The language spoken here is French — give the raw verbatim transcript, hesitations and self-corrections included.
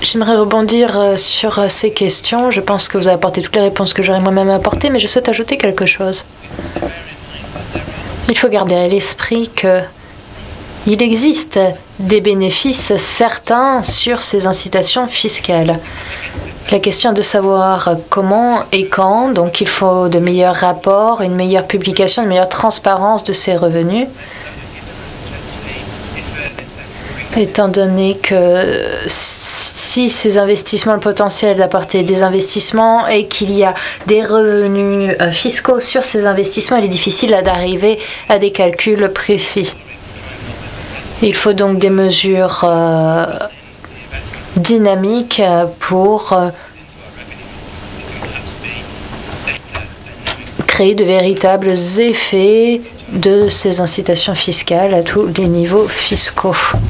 J'aimerais rebondir euh, sur euh, ces questions. Je pense que vous avez apporté toutes les réponses que j'aurais moi-même apportées, mais je souhaite ajouter quelque chose. Il faut garder à l'esprit qu'il existe des bénéfices certains sur ces incitations fiscales. La question est de savoir comment et quand, donc il faut de meilleurs rapports, une meilleure publication, une meilleure transparence de ces revenus, étant donné que si ces investissements ont le potentiel d'apporter des investissements et qu'il y a des revenus fiscaux sur ces investissements, il est difficile d'arriver à des calculs précis. Il faut donc des mesures euh, dynamiques pour euh, créer de véritables effets de ces incitations fiscales à tous les niveaux fiscaux.